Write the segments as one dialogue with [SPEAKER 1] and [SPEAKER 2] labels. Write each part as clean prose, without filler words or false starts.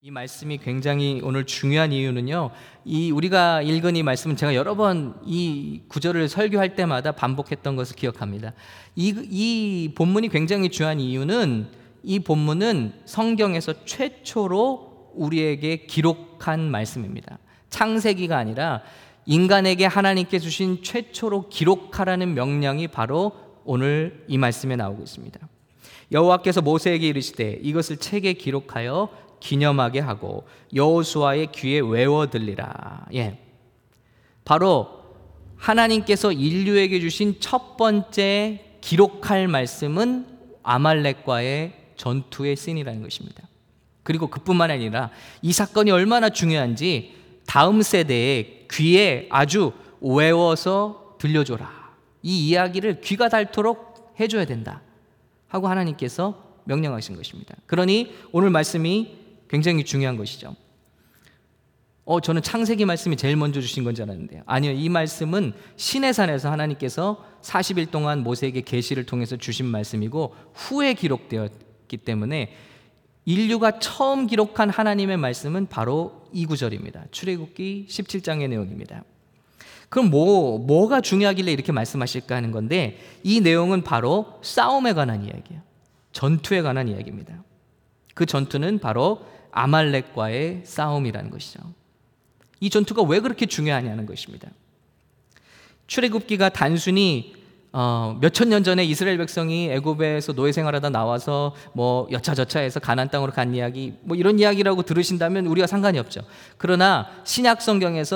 [SPEAKER 1] 이 말씀이 굉장히 오늘 중요한 이유는요, 우리가 읽은 이 말씀은 제가 여러 번 이 구절을 설교할 때마다 반복했던 것을 기억합니다. 이 본문이 굉장히 중요한 이유는 이 본문은 성경에서 최초로 우리에게 기록한 말씀입니다. 창세기가 아니라 인간에게 하나님께 주신 최초로 기록하라는 명령이 바로 오늘 이 말씀에 나오고 있습니다. 여호와께서 모세에게 이르시되 이것을 책에 기록하여 기념하게 하고 여호수아의 귀에 외워 들리라. 바로 하나님께서 인류에게 주신 첫 번째 기록할 말씀은 아말렉과의 전투의 씬이라는 것입니다. 그리고 그뿐만 아니라 이 사건이 얼마나 중요한지 다음 세대의 귀에 아주 외워서 들려줘라. 이 이야기를 귀가 닳도록 해줘야 된다 하고 하나님께서 명령하신 것입니다. 그러니 오늘 말씀이 굉장히 중요한 것이죠. 저는 창세기 말씀이 제일 먼저 주신 건 줄 알았는데요. 아니요, 이 말씀은 시내산에서 하나님께서 40일 동안 모세에게 계시를 통해서 주신 말씀이고 후에 기록되었기 때문에 인류가 처음 기록한 하나님의 말씀은 바로 이 구절입니다. 출애굽기 17장의 내용입니다. 그럼 뭐가 중요하길래 이렇게 말씀하실까 하는 건데, 이 내용은 바로 싸움에 관한 이야기예요. 전투에 관한 이야기입니다. 그 전투는 바로 아말렉과의 싸움이라는 것이죠. 이 전투가 왜 그렇게 중요하냐는 것입니다. 출애굽기가 단순히 몇천 년 전에 이스라엘 백성이 애굽에서 노예 생활하다 나와서 여차저차해서 가나안 땅으로 간 이야기, 이런 이야기라고 들으신다면 우리가 상관이 없죠. 그러나 신약 성경에서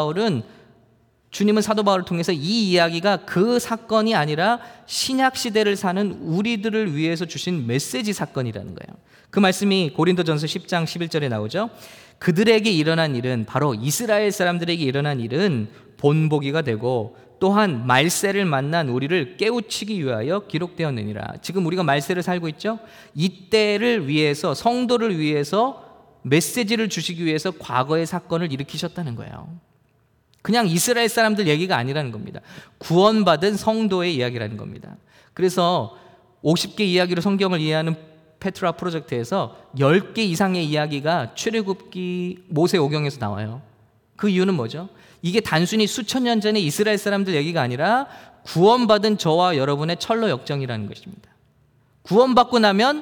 [SPEAKER 1] 주님은 사도 바울을 통해서 이 이야기가 그 사건이 아니라 신약 시대를 사는 우리들을 위해서 주신 메시지 사건이라는 거예요. 그 말씀이 고린도전서 10장 11절에 나오죠. 그들에게 일어난 일은, 바로 이스라엘 사람들에게 일어난 일은 본보기가 되고 또한 말세를 만난 우리를 깨우치기 위하여 기록되었느니라. 지금 우리가 말세를 살고 있죠. 이때를 위해서, 성도를 위해서 메시지를 주시기 위해서 과거의 사건을 일으키셨다는 거예요. 그냥 이스라엘 사람들 얘기가 아니라는 겁니다. 구원받은 성도의 이야기라는 겁니다. 그래서 50개 이야기로 성경을 이해하는 페트라 프로젝트에서 10개 이상의 이야기가 출애굽기 모세오경에서 나와요. 그 이유는 뭐죠? 이게 단순히 수천 년 전의 이스라엘 사람들 얘기가 아니라 구원받은 저와 여러분의 철로 역정이라는 것입니다. 구원받고 나면,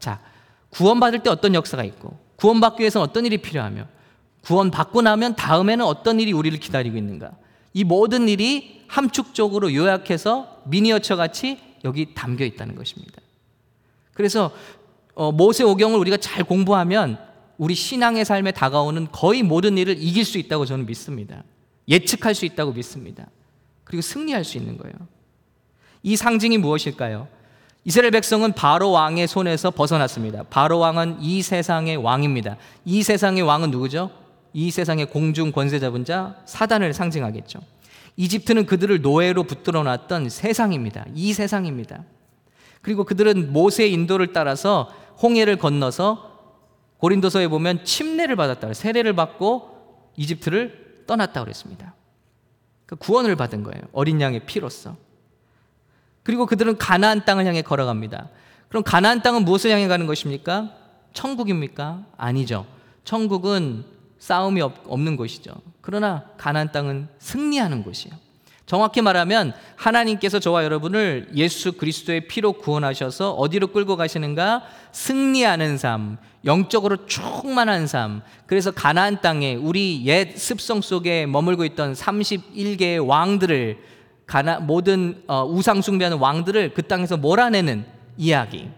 [SPEAKER 1] 구원받을 때 어떤 역사가 있고, 구원받기 위해서는 어떤 일이 필요하며, 구원받고 나면 다음에는 어떤 일이 우리를 기다리고 있는가, 이 모든 일이 함축적으로 요약해서 미니어처 같이 여기 담겨 있다는 것입니다. 그래서 모세오경을 우리가 잘 공부하면 우리 신앙의 삶에 다가오는 거의 모든 일을 이길 수 있다고 저는 믿습니다. 예측할 수 있다고 믿습니다. 그리고 승리할 수 있는 거예요. 이 상징이 무엇일까요? 이스라엘 백성은 바로 왕의 손에서 벗어났습니다. 바로 왕은 이 세상의 왕입니다. 이 세상의 왕은 누구죠? 이 세상의 공중 권세 잡은 자 사단을 상징하겠죠. 이집트는 그들을 노예로 붙들어 놨던 세상입니다. 이 세상입니다. 그리고 그들은 모세의 인도를 따라서 홍해를 건너서 고린도서에 보면 침례를 받았다, 세례를 받고 이집트를 떠났다고 그랬습니다. 구원을 받은 거예요. 어린 양의 피로써. 그리고 그들은 가나안 땅을 향해 걸어갑니다. 그럼 가나안 땅은 무엇을 향해 가는 것입니까? 천국입니까? 아니죠. 천국은 싸움이 없는 곳이죠. 그러나 가나안 땅은 승리하는 곳이에요. 정확히 말하면 하나님께서 저와 여러분을 예수 그리스도의 피로 구원하셔서 어디로 끌고 가시는가? 승리하는 삶, 영적으로 충만한 삶. 그래서 가나안 땅에 우리 옛 습성 속에 머물고 있던 31개의 왕들을, 모든 우상 숭배하는 왕들을 그 땅에서 몰아내는 이야기.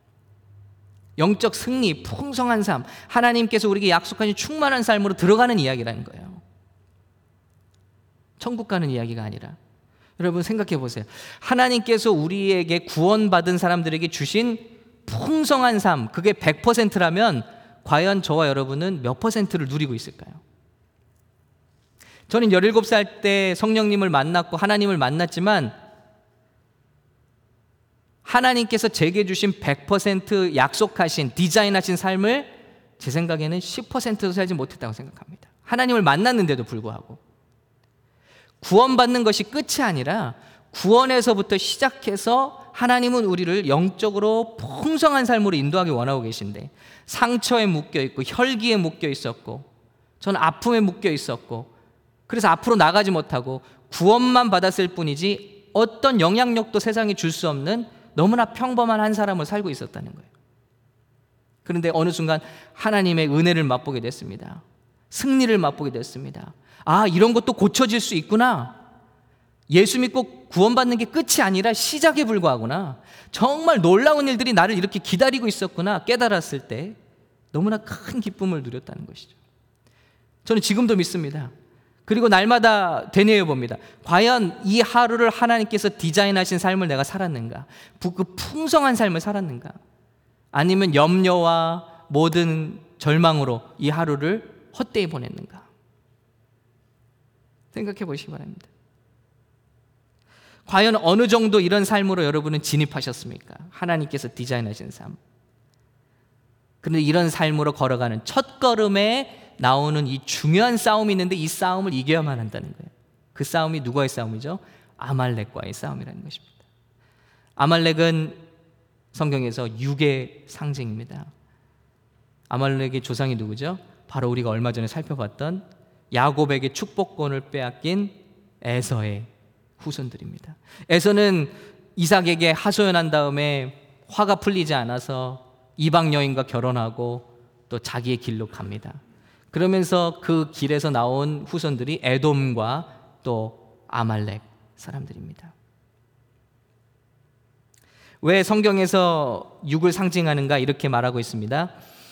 [SPEAKER 1] 영적 승리, 풍성한 삶, 하나님께서 우리에게 약속하신 충만한 삶으로 들어가는 이야기라는 거예요. 천국 가는 이야기가 아니라. 여러분 생각해 보세요. 하나님께서 우리에게 구원받은 사람들에게 주신 풍성한 삶, 그게 100%라면 과연 저와 여러분은 몇 %를 누리고 있을까요? 저는 17살 때 성령님을 만났고 하나님을 만났지만 하나님께서 제게 주신 100% 약속하신, 디자인하신 삶을 제 생각에는 10%도 살지 못했다고 생각합니다. 하나님을 만났는데도 불구하고. 구원받는 것이 끝이 아니라 구원에서부터 시작해서 하나님은 우리를 영적으로 풍성한 삶으로 인도하기 원하고 계신데, 상처에 묶여 있고 혈기에 묶여 있었고 저는 아픔에 묶여 있었고, 그래서 앞으로 나가지 못하고 구원만 받았을 뿐이지 어떤 영향력도 세상에 줄 수 없는 너무나 평범한 한 사람을 살고 있었다는 거예요. 그런데 어느 순간 하나님의 은혜를 맛보게 됐습니다. 승리를 맛보게 됐습니다. 아, 이런 것도 고쳐질 수 있구나. 예수 믿고 구원받는 게 끝이 아니라 시작에 불과하구나. 정말 놀라운 일들이 나를 이렇게 기다리고 있었구나 깨달았을 때 너무나 큰 기쁨을 누렸다는 것이죠. 저는 지금도 믿습니다. 그리고 날마다 되뇌어 봅니다. 과연 이 하루를 하나님께서 디자인하신 삶을 내가 살았는가? 그 풍성한 삶을 살았는가? 아니면 염려와 모든 절망으로 이 하루를 헛되이 보냈는가? 생각해 보시기 바랍니다. 과연 어느 정도 이런 삶으로 여러분은 진입하셨습니까? 하나님께서 디자인하신 삶. 그런데 이런 삶으로 걸어가는 첫 걸음에 나오는 이 중요한 싸움이 있는데, 이 싸움을 이겨야만 한다는 거예요. 그 싸움이 누구의 싸움이죠? 아말렉과의 싸움이라는 것입니다. 아말렉은 성경에서 육의 상징입니다. 아말렉의 조상이 누구죠? 바로 우리가 얼마 전에 살펴봤던 야곱에게 축복권을 빼앗긴 에서의 후손들입니다. 에서는 이삭에게 하소연한 다음에 화가 풀리지 않아서 이방 여인과 결혼하고 또 자기의 길로 갑니다. 그러면서 그 길에서 나온 후손들이 에돔과 또 아말렉 사람들입니다. 왜 성경에서 육을 상징하는가 이렇게 말하고 있습니다.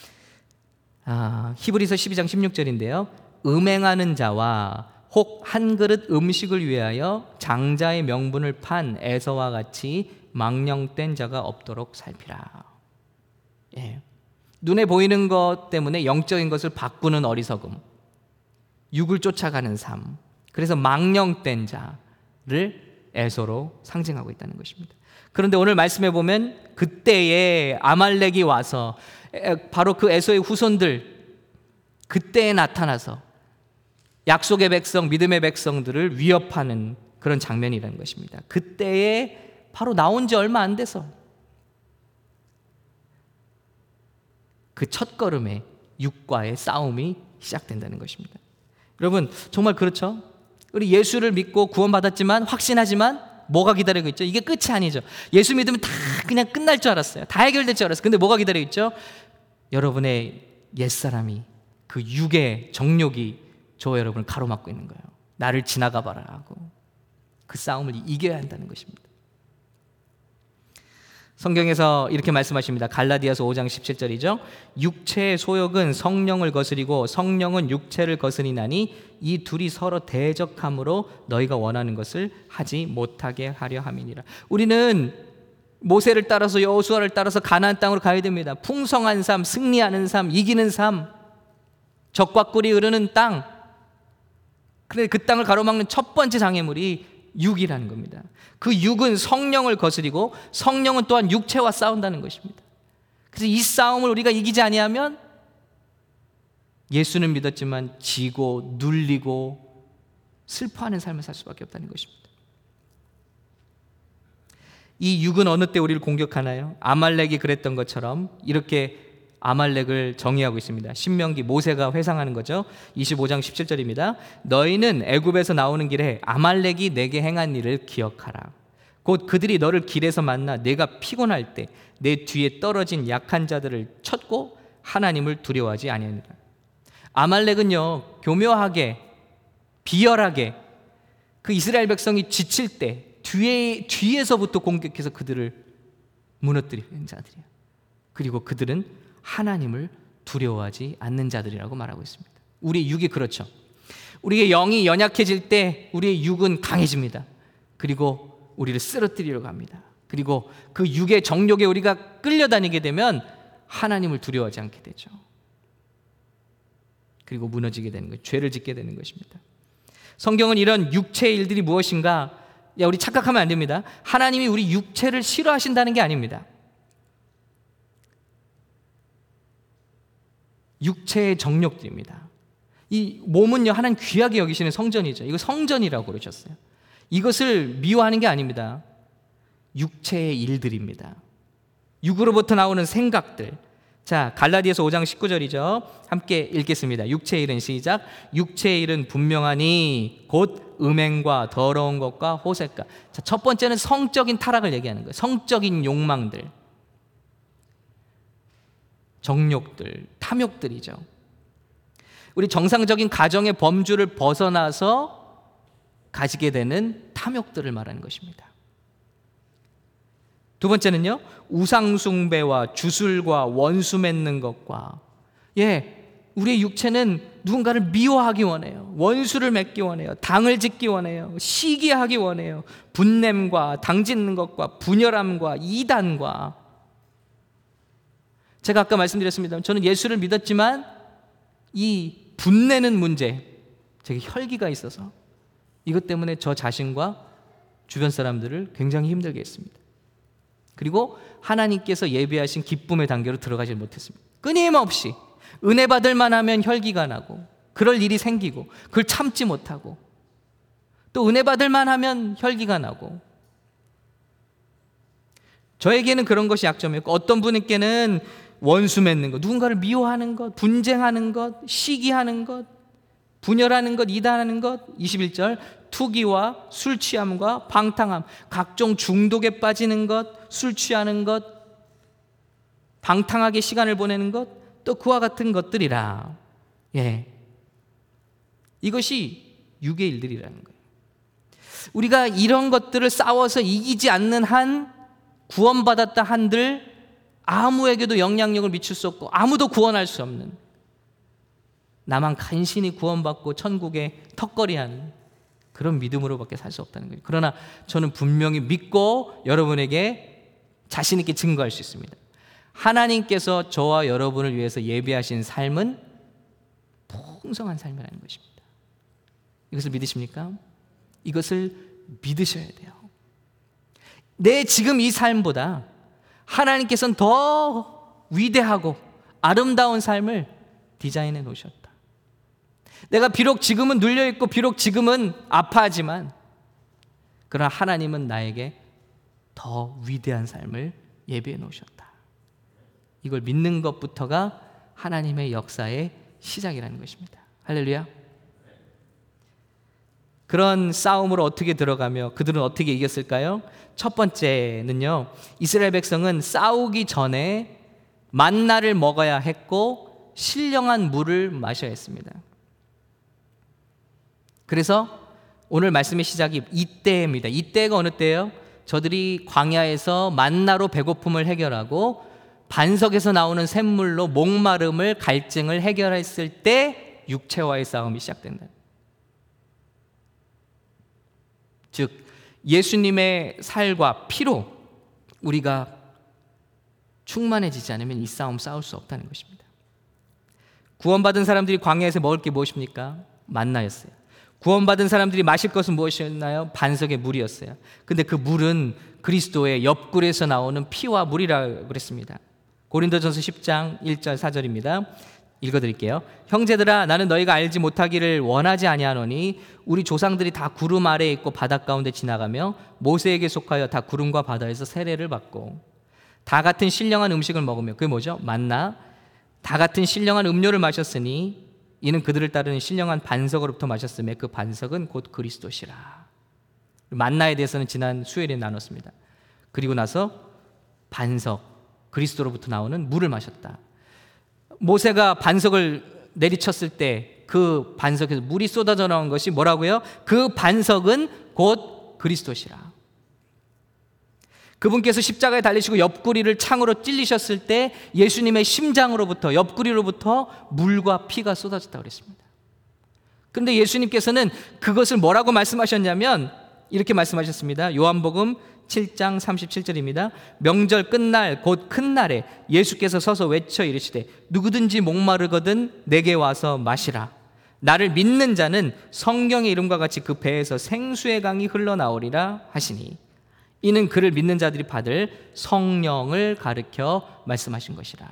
[SPEAKER 1] 히브리서 12장 16절인데요. 음행하는 자와 혹 한 그릇 음식을 위하여 장자의 명분을 판 에서와 같이 망령된 자가 없도록 살피라. 예. 눈에 보이는 것 때문에 영적인 것을 바꾸는 어리석음, 육을 쫓아가는 삶, 그래서 망령된 자를 에서로 상징하고 있다는 것입니다. 그런데 오늘 말씀해 보면 그때에 아말렉이 와서 바로 그 에서의 후손들, 그때에 나타나서 약속의 백성, 믿음의 백성들을 위협하는 그런 장면이라는 것입니다. 그때에 바로 나온 지 얼마 안 돼서 그 첫걸음에 육과의 싸움이 시작된다는 것입니다. 여러분, 정말 그렇죠? 우리 예수를 믿고 구원받았지만, 확신하지만 뭐가 기다리고 있죠? 이게 끝이 아니죠. 예수 믿으면 다 그냥 끝날 줄 알았어요. 다 해결될 줄 알았어요. 근데 뭐가 기다리고 있죠? 여러분의 옛사람이, 그 육의 정욕이 저 여러분을 가로막고 있는 거예요. 나를 지나가 봐라 하고 그 싸움을 이겨야 한다는 것입니다. 성경에서 이렇게 말씀하십니다. 갈라디아서 5장 17절이죠. 육체의 소욕은 성령을 거스리고 성령은 육체를 거스리나니 이 둘이 서로 대적함으로 너희가 원하는 것을 하지 못하게 하려 함이니라. 우리는 모세를 따라서 여호수아를 따라서 가나안 땅으로 가야 됩니다. 풍성한 삶, 승리하는 삶, 이기는 삶, 적과 꿀이 흐르는 땅. 그런데 그 땅을 가로막는 첫 번째 장애물이 육이라는 겁니다. 그 육은 성령을 거스리고 성령은 또한 육체와 싸운다는 것입니다. 그래서 이 싸움을 우리가 이기지 아니하면 예수는 믿었지만 지고 눌리고 슬퍼하는 삶을 살 수밖에 없다는 것입니다. 이 육은 어느 때 우리를 공격하나요? 아말렉이 그랬던 것처럼 이렇게 아말렉을 정의하고 있습니다. 신명기, 모세가 회상하는 거죠. 25장 17절입니다. 너희는 애굽에서 나오는 길에 아말렉이 내게 행한 일을 기억하라. 곧 그들이 너를 길에서 만나 내가 피곤할 때 내 뒤에 떨어진 약한 자들을 쳤고 하나님을 두려워하지 아니하니라. 아말렉은요, 교묘하게 비열하게 그 이스라엘 백성이 지칠 때 뒤에서부터 공격해서 그들을 무너뜨리는 자들이야. 그리고 그들은 하나님을 두려워하지 않는 자들이라고 말하고 있습니다. 우리의 육이 그렇죠. 우리의 영이 연약해질 때 우리의 육은 강해집니다. 그리고 우리를 쓰러뜨리려고 합니다. 그리고 그 육의 정욕에 우리가 끌려다니게 되면 하나님을 두려워하지 않게 되죠. 그리고 무너지게 되는 거예요. 죄를 짓게 되는 것입니다. 성경은 이런 육체의 일들이 무엇인가? 우리 착각하면 안 됩니다. 하나님이 우리 육체를 싫어하신다는 게 아닙니다. 육체의 정욕들입니다. 이 몸은요, 하나님 귀하게 여기시는 성전이죠. 이거 성전이라고 그러셨어요. 이것을 미워하는 게 아닙니다. 육체의 일들입니다. 육으로부터 나오는 생각들. 자, 갈라디아서 5장 19절이죠. 함께 읽겠습니다. 육체의 일은 시작. 육체의 일은 분명하니 곧 음행과 더러운 것과 호색과. 자, 첫 번째는 성적인 타락을 얘기하는 거예요. 성적인 욕망들, 정욕들, 탐욕들이죠. 우리 정상적인 가정의 범주를 벗어나서 가지게 되는 탐욕들을 말하는 것입니다. 두 번째는요, 우상숭배와 주술과 원수 맺는 것과, 우리의 육체는 누군가를 미워하기 원해요. 원수를 맺기 원해요. 당을 짓기 원해요. 시기하기 원해요. 분냄과 당 짓는 것과 분열함과 이단과. 제가 아까 말씀드렸습니다. 저는 예수를 믿었지만 이 분내는 문제, 제게 혈기가 있어서 이것 때문에 저 자신과 주변 사람들을 굉장히 힘들게 했습니다. 그리고 하나님께서 예비하신 기쁨의 단계로 들어가지 못했습니다. 끊임없이 은혜 받을 만하면 혈기가 나고 그럴 일이 생기고 그걸 참지 못하고 또 은혜 받을 만하면 혈기가 나고. 저에게는 그런 것이 약점이었고 어떤 분에게는 원수 맺는 것, 누군가를 미워하는 것, 분쟁하는 것, 시기하는 것, 분열하는 것, 이단하는 것. 21절, 투기와 술 취함과 방탕함, 각종 중독에 빠지는 것, 술 취하는 것, 방탕하게 시간을 보내는 것, 또 그와 같은 것들이라. 이것이 육의 일들이라는 거예요. 우리가 이런 것들을 싸워서 이기지 않는 한, 구원받았다 한들 아무에게도 영향력을 미칠 수 없고 아무도 구원할 수 없는, 나만 간신히 구원받고 천국에 턱걸이하는 그런 믿음으로밖에 살 수 없다는 거예요. 그러나 저는 분명히 믿고 여러분에게 자신 있게 증거할 수 있습니다. 하나님께서 저와 여러분을 위해서 예비하신 삶은 풍성한 삶이라는 것입니다. 이것을 믿으십니까? 이것을 믿으셔야 돼요. 내 지금 이 삶보다 하나님께서는 더 위대하고 아름다운 삶을 디자인해 놓으셨다. 내가 비록 지금은 눌려있고 비록 지금은 아파하지만 그러나 하나님은 나에게 더 위대한 삶을 예비해 놓으셨다. 이걸 믿는 것부터가 하나님의 역사의 시작이라는 것입니다. 할렐루야. 그런 싸움으로 어떻게 들어가며 그들은 어떻게 이겼을까요? 첫 번째는요, 이스라엘 백성은 싸우기 전에 만나를 먹어야 했고 신령한 물을 마셔야 했습니다. 그래서 오늘 말씀의 시작이 이때입니다. 이때가 어느 때예요? 저들이 광야에서 만나로 배고픔을 해결하고 반석에서 나오는 샘물로 목마름을, 갈증을 해결했을 때 육체와의 싸움이 시작된다. 즉 예수님의 살과 피로 우리가 충만해지지 않으면 이 싸움 싸울 수 없다는 것입니다. 구원받은 사람들이 광야에서 먹을 게 무엇입니까? 만나였어요. 구원받은 사람들이 마실 것은 무엇이었나요? 반석의 물이었어요. 근데 그 물은 그리스도의 옆구리에서 나오는 피와 물이라고 그랬습니다. 고린도전서 10장 1절 4절입니다. 읽어드릴게요. 형제들아, 나는 너희가 알지 못하기를 원하지 아니하노니 우리 조상들이 다 구름 아래에 있고 바다 가운데 지나가며 모세에게 속하여 다 구름과 바다에서 세례를 받고 다 같은 신령한 음식을 먹으며, 그게 뭐죠? 만나. 다 같은 신령한 음료를 마셨으니 이는 그들을 따르는 신령한 반석으로부터 마셨으며 그 반석은 곧 그리스도시라. 만나에 대해서는 지난 수요일에 나눴습니다. 그리고 나서 반석, 그리스도로부터 나오는 물을 마셨다. 모세가 반석을 내리쳤을 때 그 반석에서 물이 쏟아져 나온 것이 뭐라고요? 그 반석은 곧 그리스도시라. 그분께서 십자가에 달리시고 옆구리를 창으로 찔리셨을 때 예수님의 심장으로부터, 옆구리로부터 물과 피가 쏟아졌다고 그랬습니다. 그런데 예수님께서는 그것을 뭐라고 말씀하셨냐면 이렇게 말씀하셨습니다. 요한복음 7장 37절입니다. 명절 끝날 곧 큰 날에 예수께서 서서 외쳐 이르시되 누구든지 목마르거든 내게 와서 마시라. 나를 믿는 자는 성경의 이름과 같이 그 배에서 생수의 강이 흘러나오리라 하시니 이는 그를 믿는 자들이 받을 성령을 가르쳐 말씀하신 것이라.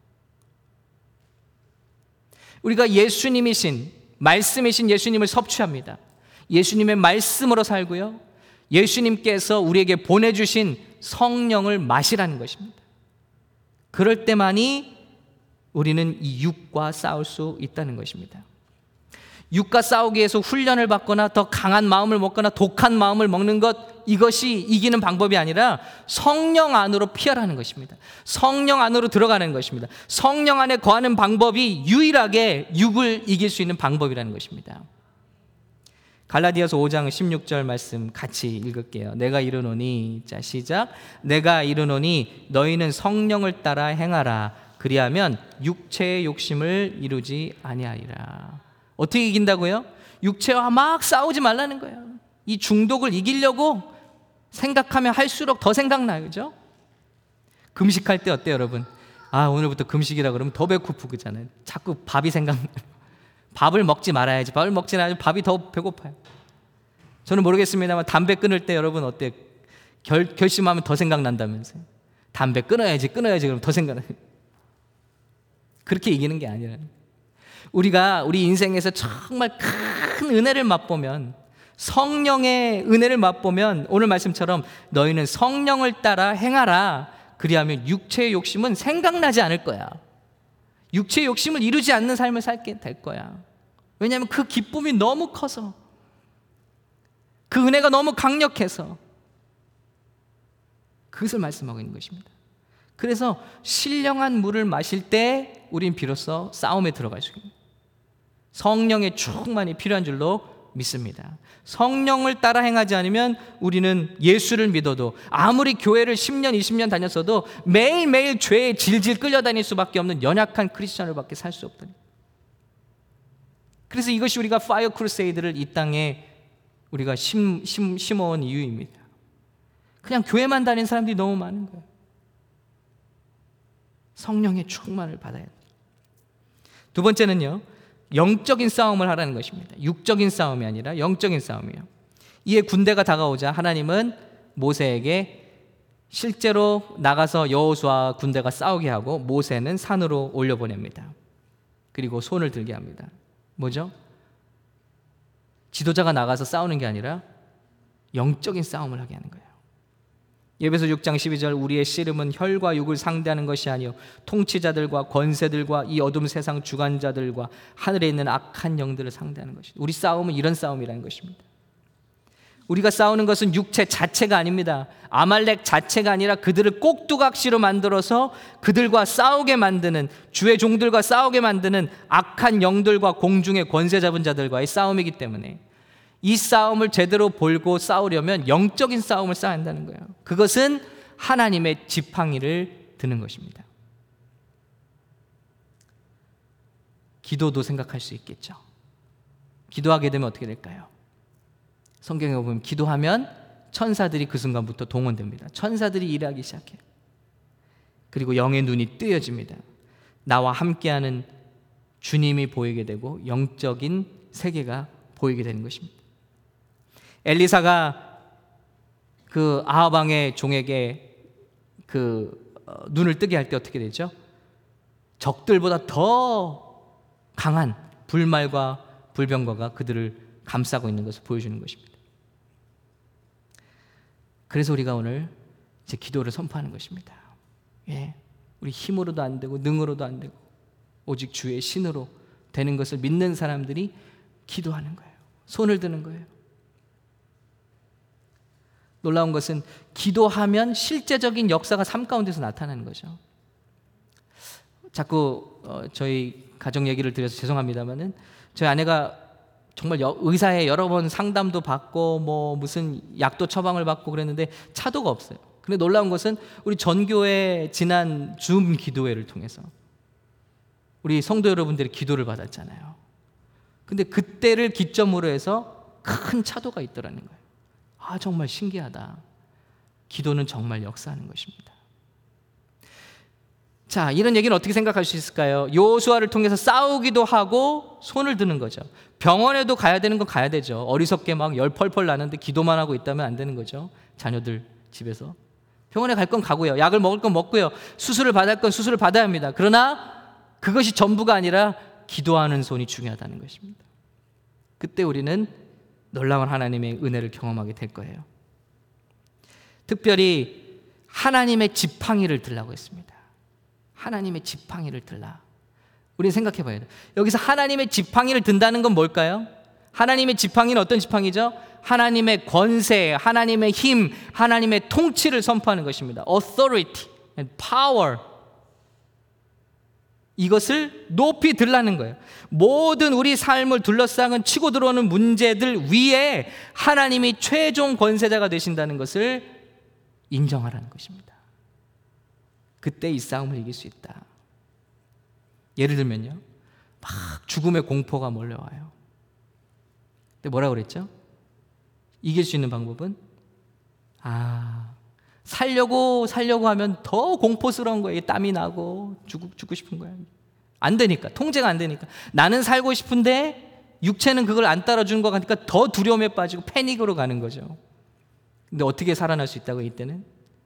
[SPEAKER 1] 우리가 예수님이신, 말씀이신 예수님을 섭취합니다. 예수님의 말씀으로 살고요, 예수님께서 우리에게 보내주신 성령을 마시라는 것입니다. 그럴 때만이 우리는 이 육과 싸울 수 있다는 것입니다. 육과 싸우기 위해서 훈련을 받거나 더 강한 마음을 먹거나 독한 마음을 먹는 것, 이것이 이기는 방법이 아니라 성령 안으로 피하라는 것입니다. 성령 안으로 들어가는 것입니다. 성령 안에 거하는 방법이 유일하게 육을 이길 수 있는 방법이라는 것입니다. 갈라디아서 5장 16절 말씀 같이 읽을게요. 내가 이르노니, 자 시작. 내가 이르노니 너희는 성령을 따라 행하라. 그리하면 육체의 욕심을 이루지 아니하리라. 어떻게 이긴다고요? 육체와 막 싸우지 말라는 거예요. 이 중독을 이기려고 생각하면 할수록 더 생각나요. 그죠? 금식할 때 어때요, 여러분? 아, 오늘부터 금식이라 그러면 더 배고프잖아요. 자꾸 밥이 생각나요. 밥을 먹지 말아야지. 밥을 먹지 말아야지. 밥이 더 배고파요. 저는 모르겠습니다만 담배 끊을 때 여러분 어때요? 결심하면 더 생각난다면서요. 담배 끊어야지 그러면 더 생각나요. 그렇게 이기는 게 아니라, 우리가 우리 인생에서 정말 큰 은혜를 맛보면, 성령의 은혜를 맛보면 오늘 말씀처럼 너희는 성령을 따라 행하라. 그리하면 육체의 욕심은 생각나지 않을 거야. 육체의 욕심을 이루지 않는 삶을 살게 될 거야. 왜냐하면 그 기쁨이 너무 커서, 그 은혜가 너무 강력해서, 그것을 말씀하고 있는 것입니다. 그래서 신령한 물을 마실 때 우린 비로소 싸움에 들어갈 수 있습니다. 성령의 충만이 필요한 줄로 믿습니다. 성령을 따라 행하지 않으면 우리는 예수를 믿어도, 아무리 교회를 10년 20년 다녔어도 매일매일 죄에 질질 끌려다닐 수밖에 없는 연약한 크리스천으로밖에 살 수 없다. 그래서 이것이 우리가 파이어 크루세이드를 이 땅에 우리가 심어온 이유입니다. 그냥 교회만 다니는 사람들이 너무 많은 거예요. 성령의 충만을 받아야 돼요. 두 번째는요, 영적인 싸움을 하라는 것입니다. 육적인 싸움이 아니라 영적인 싸움이에요. 이에 군대가 다가오자 하나님은 모세에게 실제로 나가서 여호수아와 군대가 싸우게 하고 모세는 산으로 올려보냅니다. 그리고 손을 들게 합니다. 뭐죠? 지도자가 나가서 싸우는 게 아니라 영적인 싸움을 하게 하는 거예요. 예배서 6장 12절, 우리의 씨름은 혈과 육을 상대하는 것이 아니요 통치자들과 권세들과 이 어둠 세상 주관자들과 하늘에 있는 악한 영들을 상대하는 것입니다. 우리 싸움은 이런 싸움이라는 것입니다. 우리가 싸우는 것은 육체 자체가 아닙니다. 아말렉 자체가 아니라 그들을 꼭두각시로 만들어서 그들과 싸우게 만드는, 주의 종들과 싸우게 만드는 악한 영들과 공중의 권세 잡은 자들과의 싸움이기 때문에 이 싸움을 제대로 볼고 싸우려면 영적인 싸움을 싸야 한다는 거예요. 그것은 하나님의 지팡이를 드는 것입니다. 기도도 생각할 수 있겠죠. 기도하게 되면 어떻게 될까요? 성경에 보면 기도하면 천사들이 그 순간부터 동원됩니다. 천사들이 일하기 시작해요. 그리고 영의 눈이 뜨여집니다. 나와 함께하는 주님이 보이게 되고 영적인 세계가 보이게 되는 것입니다. 엘리사가 그 아합 왕의 종에게 눈을 뜨게 할 때 어떻게 되죠? 적들보다 더 강한 불말과 불병거가 그들을 감싸고 있는 것을 보여주는 것입니다. 그래서 우리가 오늘 이제 기도를 선포하는 것입니다. 예, 우리 힘으로도 안 되고 능으로도 안 되고 오직 주의 신으로 되는 것을 믿는 사람들이 기도하는 거예요. 손을 드는 거예요. 놀라운 것은 기도하면 실제적인 역사가 삶 가운데서 나타나는 거죠. 자꾸 저희 가정 얘기를 드려서 죄송합니다만은 저희 아내가 정말 의사에 여러 번 상담도 받고 뭐 무슨 약도 처방을 받고 그랬는데 차도가 없어요. 근데 놀라운 것은 우리 전교회 지난 줌 기도회를 통해서 우리 성도 여러분들이 기도를 받았잖아요. 근데 그때를 기점으로 해서 큰 차도가 있더라는 거예요. 아, 정말 신기하다. 기도는 정말 역사하는 것입니다. 자, 이런 얘기는 어떻게 생각할 수 있을까요? 여호수아를 통해서 싸우기도 하고 손을 드는 거죠. 병원에도 가야 되는 건 가야 되죠. 어리석게 막 열 펄펄 나는데 기도만 하고 있다면 안 되는 거죠. 자녀들 집에서. 병원에 갈 건 가고요. 약을 먹을 건 먹고요. 수술을 받을 건 수술을 받아야 합니다. 그러나 그것이 전부가 아니라 기도하는 손이 중요하다는 것입니다. 그때 우리는 놀라운 하나님의 은혜를 경험하게 될 거예요. 특별히 하나님의 지팡이를 들라고 했습니다. 하나님의 지팡이를 들라. 우리 생각해 봐야 돼요. 여기서 하나님의 지팡이를 든다는 건 뭘까요? 하나님의 지팡이는 어떤 지팡이죠? 하나님의 권세, 하나님의 힘, 하나님의 통치를 선포하는 것입니다. authority and power. 이것을 높이 들라는 거예요. 모든 우리 삶을 둘러싸은 치고 들어오는 문제들 위에 하나님이 최종 권세자가 되신다는 것을 인정하라는 것입니다. 그때 이 싸움을 이길 수 있다. 예를 들면요, 막 죽음의 공포가 몰려와요. 근데 뭐라고 그랬죠? 이길 수 있는 방법은 살려고 하면 더 공포스러운 거예요. 땀이 나고 죽고 싶은 거예요. 안 되니까, 통제가 안 되니까. 나는 살고 싶은데 육체는 그걸 안 따라주는 것 같으니까 더 두려움에 빠지고 패닉으로 가는 거죠. 근데 어떻게 살아날 수 있다고? 이때는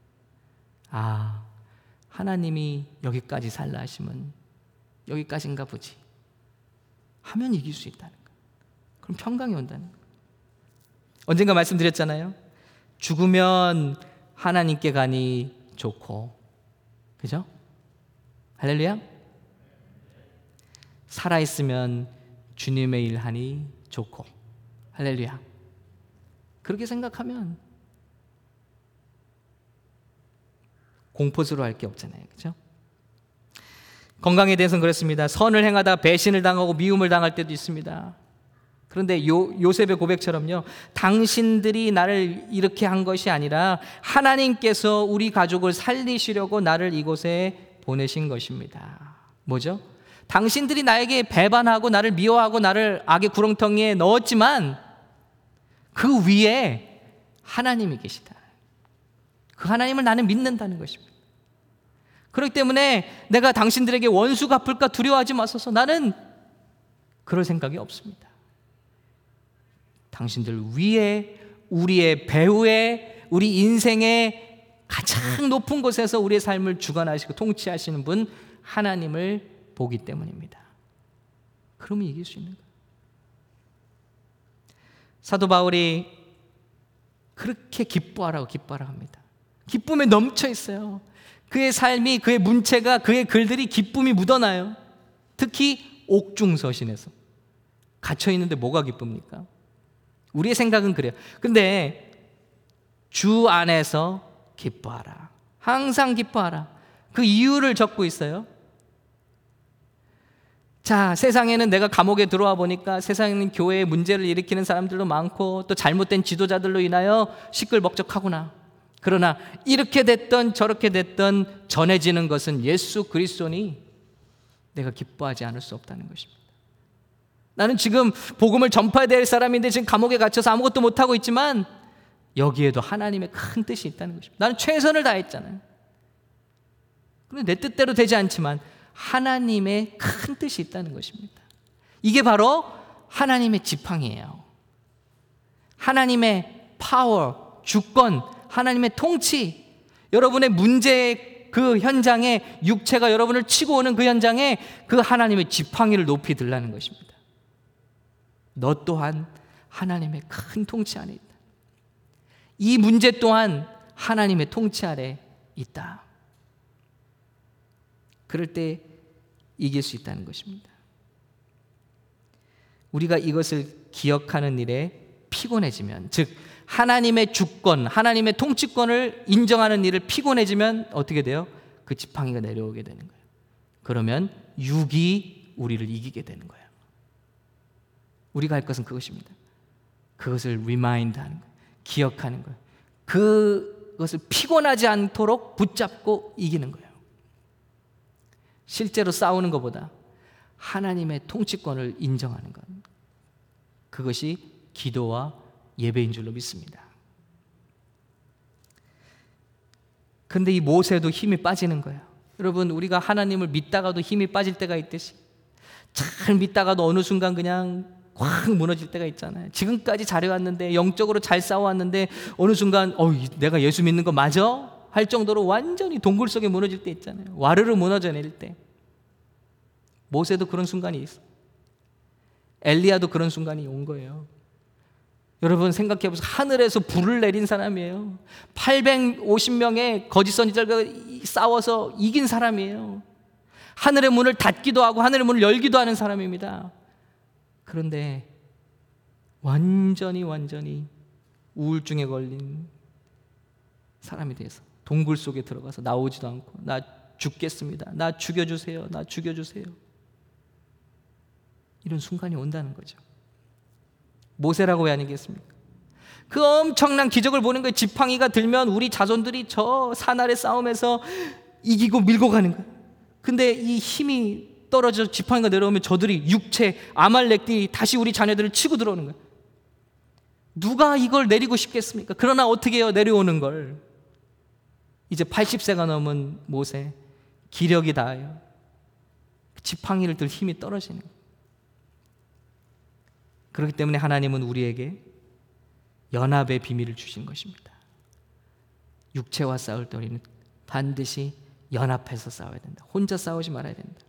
[SPEAKER 1] 하나님이 여기까지 살라 하시면 여기까지인가 보지 하면 이길 수 있다는 거예요. 그럼 평강이 온다는 거예요. 언젠가 말씀드렸잖아요. 죽으면 하나님께 가니 좋고, 그죠? 할렐루야. 살아있으면 주님의 일 하니 좋고, 할렐루야. 그렇게 생각하면 공포스러워 할 게 없잖아요, 그죠? 건강에 대해서는 그렇습니다. 선을 행하다 배신을 당하고 미움을 당할 때도 있습니다. 그런데 요셉의 고백처럼요, 당신들이 나를 이렇게 한 것이 아니라 하나님께서 우리 가족을 살리시려고 나를 이곳에 보내신 것입니다. 뭐죠? 당신들이 나에게 배반하고 나를 미워하고 나를 악의 구렁텅이에 넣었지만 그 위에 하나님이 계시다. 그 하나님을 나는 믿는다는 것입니다. 그렇기 때문에 내가 당신들에게 원수 갚을까 두려워하지 마소서. 나는 그럴 생각이 없습니다. 당신들 위에, 우리의 배후에, 우리 인생의 가장 높은 곳에서 우리의 삶을 주관하시고 통치하시는 분 하나님을 보기 때문입니다. 그러면 이길 수 있는 거예요. 사도 바울이 그렇게 기뻐하라고 합니다. 기쁨에 넘쳐 있어요. 그의 삶이, 그의 문체가, 그의 글들이 기쁨이 묻어나요. 특히 옥중서신에서 갇혀 있는데 뭐가 기쁩니까? 우리의 생각은 그래요. 근데 주 안에서 기뻐하라. 항상 기뻐하라. 그 이유를 적고 있어요. 자, 세상에는 내가 감옥에 들어와 보니까 세상에는 교회에 문제를 일으키는 사람들도 많고 또 잘못된 지도자들로 인하여 시끌벅적하구나. 그러나 이렇게 됐던 저렇게 됐던 전해지는 것은 예수 그리스도니 내가 기뻐하지 않을 수 없다는 것입니다. 나는 지금 복음을 전파해야 될 사람인데 지금 감옥에 갇혀서 아무것도 못하고 있지만 여기에도 하나님의 큰 뜻이 있다는 것입니다. 나는 최선을 다했잖아요. 그런데 내 뜻대로 되지 않지만 하나님의 큰 뜻이 있다는 것입니다. 이게 바로 하나님의 지팡이에요. 하나님의 파워, 주권, 하나님의 통치. 여러분의 문제의 그 현장에, 육체가 여러분을 치고 오는 그 현장에 그 하나님의 지팡이를 높이 들라는 것입니다. 너 또한 하나님의 큰 통치 안에 있다. 이 문제 또한 하나님의 통치 아래 있다. 그럴 때 이길 수 있다는 것입니다. 우리가 이것을 기억하는 일에 피곤해지면, 즉 하나님의 주권, 하나님의 통치권을 인정하는 일을 피곤해지면 어떻게 돼요? 그 지팡이가 내려오게 되는 거예요. 그러면 육이 우리를 이기게 되는 거예요. 우리가 할 것은 그것입니다. 그것을 리마인드하는 거예요. 기억하는 거예요. 그것을 피곤하지 않도록 붙잡고 이기는 거예요. 실제로 싸우는 것보다 하나님의 통치권을 인정하는 것, 그것이 기도와 예배인 줄로 믿습니다. 근데 이 모세도 힘이 빠지는 거예요. 여러분, 우리가 하나님을 믿다가도 힘이 빠질 때가 있듯이 잘 믿다가도 어느 순간 그냥 확 무너질 때가 있잖아요. 지금까지 잘해왔는데, 영적으로 잘 싸워왔는데 어느 순간 내가 예수 믿는 거 맞아? 할 정도로 완전히 동굴 속에 무너질 때 있잖아요. 와르르 무너져 내릴 때. 모세도 그런 순간이 있어. 엘리야도 그런 순간이 온 거예요. 여러분 생각해 보세요. 하늘에서 불을 내린 사람이에요. 850명의 거짓 선지자들과 싸워서 이긴 사람이에요. 하늘의 문을 닫기도 하고 하늘의 문을 열기도 하는 사람입니다. 그런데 완전히 우울증에 걸린 사람이 돼서 동굴 속에 들어가서 나오지도 않고, 나 죽겠습니다, 나 죽여주세요, 나 죽여주세요, 이런 순간이 온다는 거죠. 모세라고 왜 아니겠습니까? 그 엄청난 기적을 보는 거예요. 지팡이가 들면 우리 자손들이 저 산 아래 싸움에서 이기고 밀고 가는 거예요. 근데 이 힘이 떨어져 지팡이가 내려오면 저들이 육체 아말렉들이 다시 우리 자녀들을 치고 들어오는 거예요. 누가 이걸 내리고 싶겠습니까? 그러나 어떻게 해요? 내려오는 걸. 이제 80세가 넘은 모세, 기력이 닿아요. 지팡이를 들 힘이 떨어지는 거예요. 그렇기 때문에 하나님은 우리에게 연합의 비밀을 주신 것입니다. 육체와 싸울 때 우리는 반드시 연합해서 싸워야 된다. 혼자 싸우지 말아야 된다.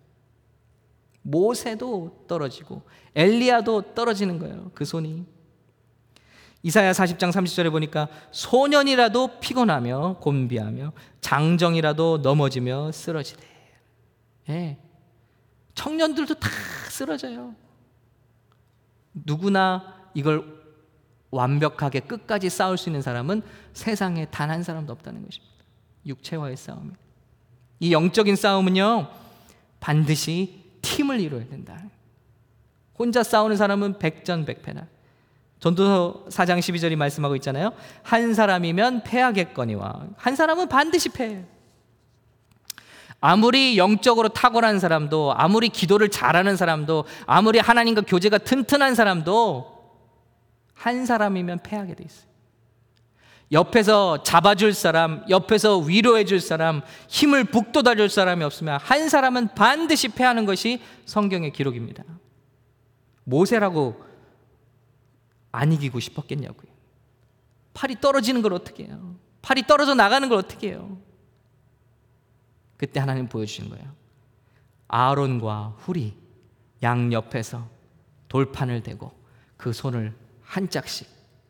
[SPEAKER 1] 모세도 떨어지고 엘리야도 떨어지는 거예요. 그 손이. 이사야 40장 30절에 보니까 소년이라도 피곤하며 곤비하며 장정이라도 넘어지며 쓰러지되. 예. 청년들도 다 쓰러져요. 누구나 이걸 완벽하게 끝까지 싸울 수 있는 사람은 세상에 단 한 사람도 없다는 것입니다. 육체와의 싸움이. 이 영적인 싸움은요, 반드시 팀을 이루어야 된다. 혼자 싸우는 사람은 백전백패다. 전도서 4장 12절이 말씀하고 있잖아요. 한 사람이면 패하겠거니와. 한 사람은 반드시 패해요. 아무리 영적으로 탁월한 사람도, 아무리 기도를 잘하는 사람도, 아무리 하나님과 교제가 튼튼한 사람도 한 사람이면 패하게 돼 있어요. 옆에서 잡아줄 사람, 옆에서 위로해 줄 사람, 힘을 북돋아 줄 사람이 없으면 한 사람은 반드시 패하는 것이 성경의 기록입니다. 모세라고 안 이기고 싶었겠냐고요. 팔이 떨어지는 걸 어떻게 해요? 팔이 떨어져 나가는 걸 어떻게 해요? 그때 하나님 보여주신 거예요. 아론과 훌이 양 옆에서 돌판을 대고 그 손을 한 짝씩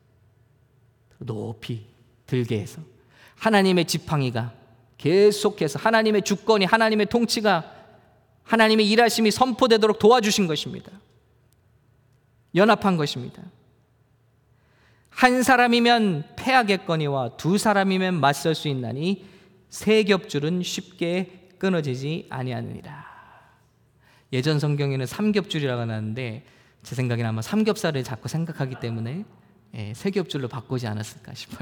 [SPEAKER 1] 높이 들게 해서 하나님의 지팡이가 계속해서 하나님의 주권이, 하나님의 통치가, 하나님의 일하심이 선포되도록 도와주신 것입니다. 연합한 것입니다. 한 사람이면 패하겠거니와 두 사람이면 맞설 수 있나니 세 겹줄은 쉽게 끊어지지 아니하느니라. 예전 성경에는 삼겹줄이라고 나왔는데 제 생각에는 아마 삼겹살을 자꾸 생각하기 때문에 세 겹줄로 바꾸지 않았을까 싶어요.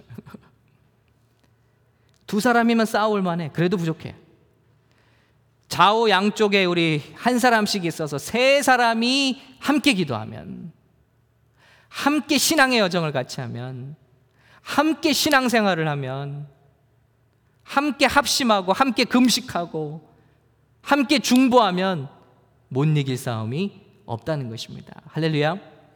[SPEAKER 1] 두 사람이면 싸울 만해. 그래도 부족해. 좌우 양쪽에 우리 한 사람씩 있어서 세 사람이 함께 기도하면, 함께 신앙의 여정을 같이 하면, 함께 신앙생활을 하면, 함께 합심하고 함께 금식하고 함께 중보하면 못 이길 싸움이 없다는 것입니다. 할렐루야.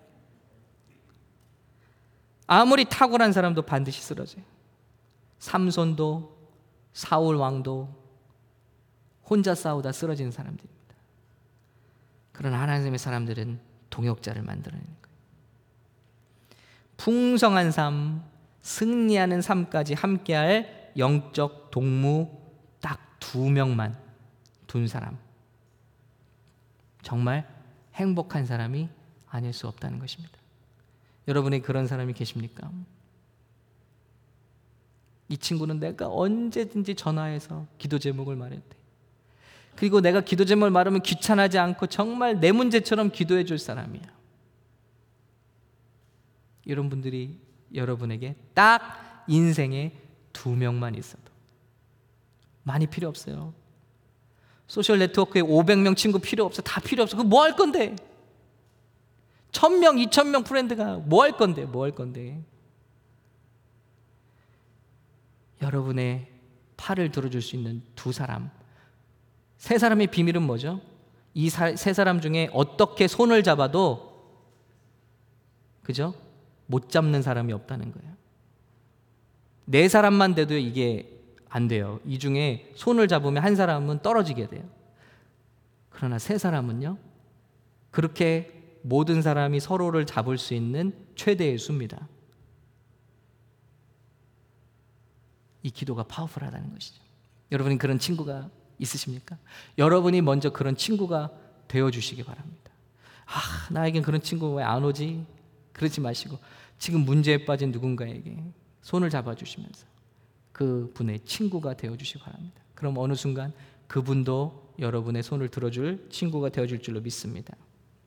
[SPEAKER 1] 아무리 탁월한 사람도 반드시 쓰러져요. 삼손도 사울 왕도 혼자 싸우다 쓰러지는 사람들입니다. 그러나 하나님의 사람들은 동역자를 만들어내는 거예요. 풍성한 삶, 승리하는 삶까지 함께할 영적 동무 딱 2명만 둔 사람, 정말 행복한 사람이 아닐 수 없다는 것입니다. 여러분의 그런 사람이 계십니까? 이 친구는 내가 언제든지 전화해서 기도 제목을 말했대. 그리고 내가 기도 제목을 말하면 귀찮아하지 않고 정말 내 문제처럼 기도해 줄 사람이야. 이런 분들이 여러분에게 딱 인생에 2명만 있어도 많이 필요 없어요. 소셜 네트워크에 500명 친구 필요 없어. 다 필요 없어. 그거 뭐 할 건데? 1000명, 2000명 프렌드가 뭐 할 건데? 뭐 할 건데? 여러분의 팔을 들어줄 수 있는 2사람, 3사람의 비밀은 뭐죠? 이 3사람 중에 어떻게 손을 잡아도 그죠? 못 잡는 사람이 없다는 거예요. 4사람만 돼도 이게 안 돼요. 이 중에 손을 잡으면 한 사람은 떨어지게 돼요. 그러나 3사람은요, 그렇게 모든 사람이 서로를 잡을 수 있는 최대의 수입니다. 이 기도가 파워풀하다는 것이죠. 여러분이 그런 친구가 있으십니까? 여러분이 먼저 그런 친구가 되어주시기 바랍니다. 나에겐 그런 친구 왜 안 오지? 그러지 마시고 지금 문제에 빠진 누군가에게 손을 잡아주시면서 그 분의 친구가 되어주시기 바랍니다. 그럼 어느 순간 그분도 여러분의 손을 들어줄 친구가 되어줄 줄로 믿습니다.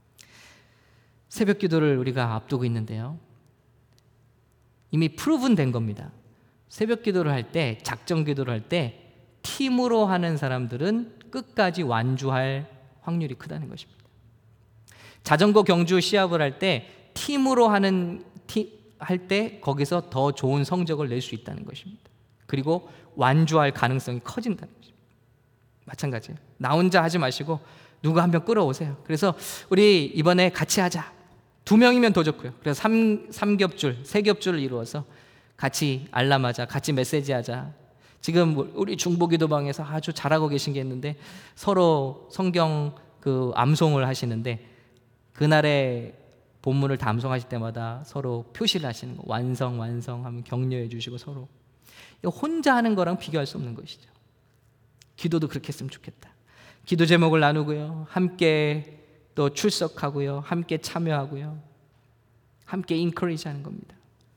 [SPEAKER 1] 새벽 기도를 우리가 앞두고 있는데요, 이미 프루븐 된 겁니다. 새벽 기도를 할 때, 작정 기도를 할 때 팀으로 하는 사람들은 끝까지 완주할 확률이 크다는 것입니다. 자전거 경주 시합을 할 때 팀으로 할 때 거기서 더 좋은 성적을 낼 수 있다는 것입니다. 그리고 완주할 가능성이 커진다는 것입니다. 마찬가지예요. 나 혼자 하지 마시고 누구 한 명 끌어오세요. 그래서 우리 이번에 같이 하자. 2명이면 더 좋고요. 그래서 3겹줄, 3겹줄을 이루어서 같이 알람하자, 같이 메시지하자. 지금 우리 중보기도방에서 아주 잘하고 계신 게 있는데 서로 성경 그 암송을 하시는데 그날의 본문을 다 암송하실 때마다 서로 표시를 하시는 거, 완성 하면 격려해 주시고 서로. 혼자 하는 거랑 비교할 수 없는 것이죠. 기도도 그렇게 했으면 좋겠다. 기도 제목을 나누고요, 함께 또 출석하고요, 함께 참여하고요, 함께 인커리지 하는 겁니다.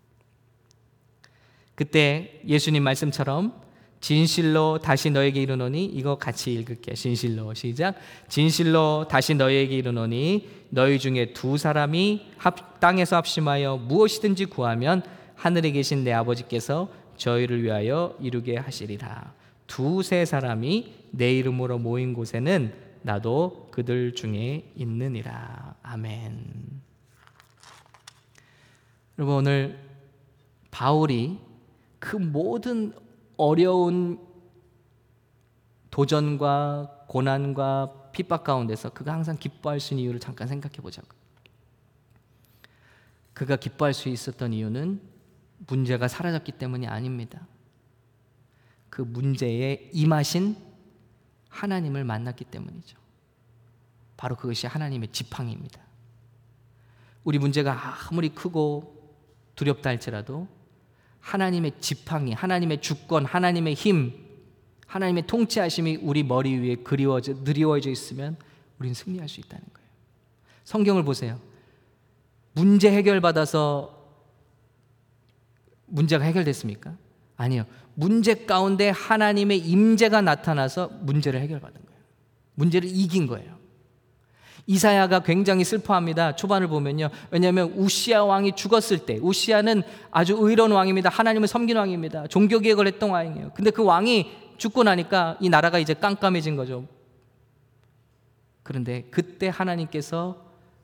[SPEAKER 1] 그때 예수님 말씀처럼 진실로 다시 너에게 이르노니, 이거 같이 읽을게요. 진실로, 시작. 진실로 다시 너에게 이르노니 너희 중에 2사람이 땅에서 합심하여 무엇이든지 구하면 하늘에 계신 내 아버지께서 저희를 위하여 이루게 하시리라. 2-3사람이 내 이름으로 모인 곳에는 나도 그들 중에 있느니라. 아멘. 여러분, 오늘 바울이 그 모든 어려운 도전과 고난과 핍박 가운데서 그가 항상 기뻐할 수 있는 이유를 잠깐 생각해 보자고. 그가 기뻐할 수 있었던 이유는 문제가 사라졌기 때문이 아닙니다. 그 문제에 임하신 하나님을 만났기 때문이죠. 바로 그것이 하나님의 지팡이입니다. 우리 문제가 아무리 크고 두렵다 할지라도 하나님의 지팡이, 하나님의 주권, 하나님의 힘, 하나님의 통치하심이 우리 머리 위에 드리워져 있으면 우리는 승리할 수 있다는 거예요. 성경을 보세요. 문제 해결받아서 문제가 해결됐습니까? 아니요. 문제 가운데 하나님의 임재가 나타나서 문제를 해결받은 거예요. 문제를 이긴 거예요. 이사야가 굉장히 슬퍼합니다. 초반을 보면요. 왜냐하면 우시아 왕이 죽었을 때, 우시아는 아주 의로운 왕입니다. 하나님을 섬긴 왕입니다. 종교개혁을 했던 왕이에요. 근데 그 왕이 죽고 나니까 이 나라가 이제 깜깜해진 거죠. 그런데 그때 하나님께서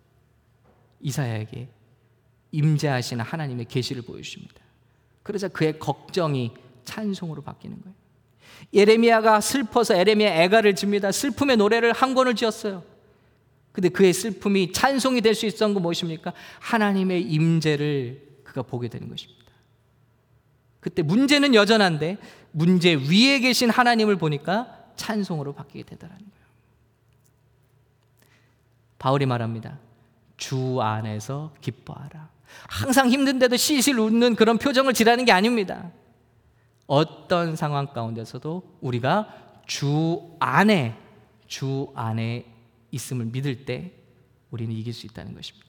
[SPEAKER 1] 이사야에게 임재하시는 하나님의 계시를 보여주십니다. 그러자 그의 걱정이 찬송으로 바뀌는 거예요. 예레미야가 슬퍼서 에레미야 애가를 집니다. 슬픔의 노래를 한 권을 지었어요. 근데 그의 슬픔이 찬송이 될 수 있었던 건 무엇입니까? 하나님의 임재를 그가 보게 되는 것입니다. 그때 문제는 여전한데 문제 위에 계신 하나님을 보니까 찬송으로 바뀌게 되더라는 거예요. 바울이 말합니다. 주 안에서 기뻐하라. 항상 힘든데도 실실 웃는 그런 표정을 지라는 게 아닙니다. 어떤 상황 가운데서도 우리가 주 안에 있음을 믿을 때 우리는 이길 수 있다는 것입니다.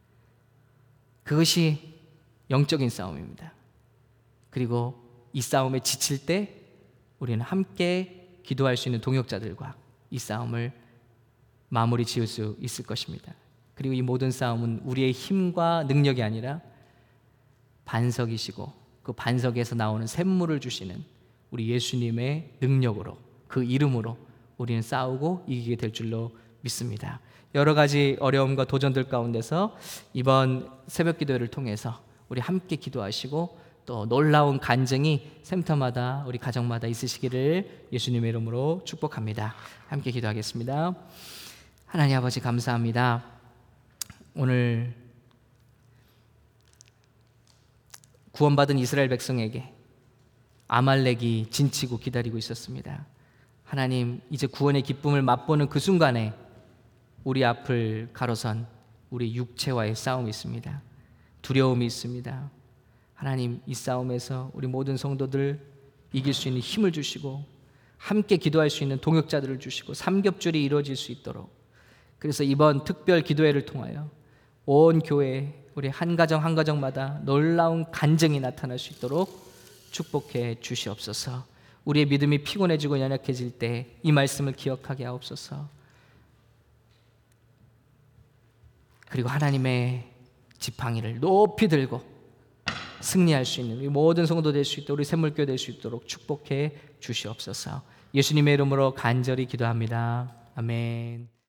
[SPEAKER 1] 그것이 영적인 싸움입니다. 그리고 이 싸움에 지칠 때 우리는 함께 기도할 수 있는 동역자들과 이 싸움을 마무리 지을 수 있을 것입니다. 그리고 이 모든 싸움은 우리의 힘과 능력이 아니라 반석이시고 그 반석에서 나오는 샘물을 주시는 우리 예수님의 능력으로, 그 이름으로 우리는 싸우고 이기게 될 줄로 믿습니다. 여러 가지 어려움과 도전들 가운데서 이번 새벽 기도를 통해서 우리 함께 기도하시고 또 놀라운 간증이 샘터마다 우리 가정마다 있으시기를 예수님의 이름으로 축복합니다. 함께 기도하겠습니다. 하나님 아버지 감사합니다. 오늘 구원받은 이스라엘 백성에게 아말렉이 진치고 기다리고 있었습니다. 하나님, 이제 구원의 기쁨을 맛보는 그 순간에 우리 앞을 가로선 우리 육체와의 싸움이 있습니다. 두려움이 있습니다. 하나님, 이 싸움에서 우리 모든 성도들 이길 수 있는 힘을 주시고 함께 기도할 수 있는 동역자들을 주시고 삼겹줄이 이루어질 수 있도록, 그래서 이번 특별 기도회를 통하여 온 교회 우리 한 가정 한 가정마다 놀라운 간증이 나타날 수 있도록 축복해 주시옵소서. 우리의 믿음이 피곤해지고 연약해질 때 이 말씀을 기억하게 하옵소서. 그리고 하나님의 지팡이를 높이 들고 승리할 수 있는 우리 모든 성도 될 수 있도록, 우리 샘물교회 될 수 있도록 축복해 주시옵소서. 예수님의 이름으로 간절히 기도합니다. 아멘.